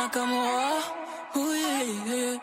Nakamura. Oui.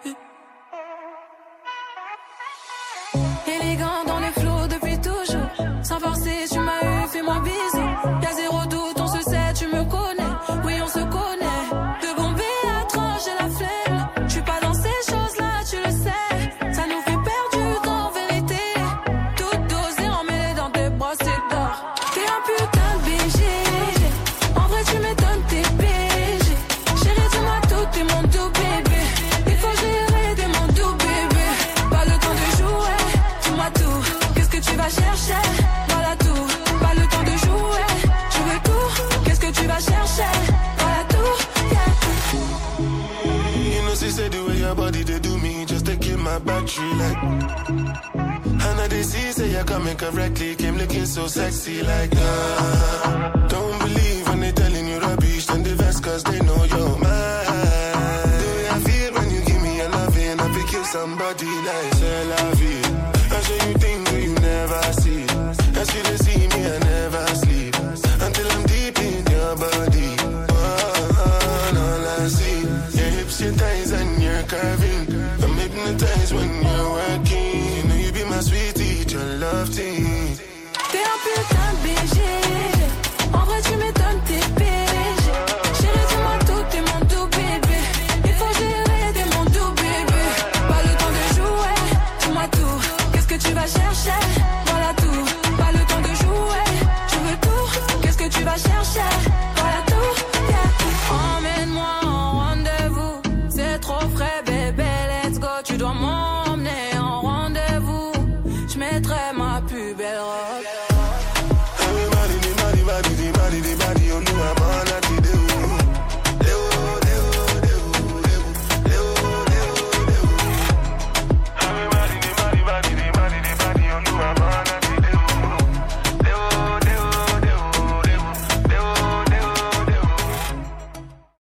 Élégant dans les flots depuis toujours. Sans forcer, tu m'as eu, fais-moi bisous. Y'a zéro doute, on se sait, tu me connais. Oui, on se connaît. De bomber à tranche, j'ai la flemme. J'suis pas dans ces choses-là, tu le sais. Ça nous fait perdre du temps, en vérité. Tout dosé, emmêlé dans tes bracelets d'or. T'es un putain de BG. En vrai, tu m'étonnes, t'es BG. Chérie, dis-moi tout, t'es mon doux bébé. Il faut gérer, t'es mon doux bébé. Pas le temps de jouer, dis-moi tout. Qu'est-ce que tu vas chercher? Voilà tout. Pas le temps de jouer, je veux tout. Qu'est-ce que tu vas chercher? Voilà tout, yeah. You know, she said the way your body they do me, just to keep my battery like. And I they see, say you're coming correctly, came looking so sexy like. Don't believe when they telling you rubbish, then they vex cause they know you're mine. The way I feel when you give me a loving, I feel kill somebody like c'est la vie. I show you things that you never see. As you they see me, I never sleep until I'm deep in your body. All I see, your hips, your thighs, and your curving. I'm hypnotized when you're working. You know you be my sweetie, your love team. T'es un putain de BG. En vrai, tu m'étonnes, t'es BG. Chérie, dis-moi tout, t'es mon doux bébé. Il faut gérer, t'es mon doux bébé. Pas le temps de jouer, dis-moi tout. Qu'est-ce que tu vas chercher? Voilà tout. Pas le temps de jouer, je veux tout. Qu'est-ce que tu vas chercher?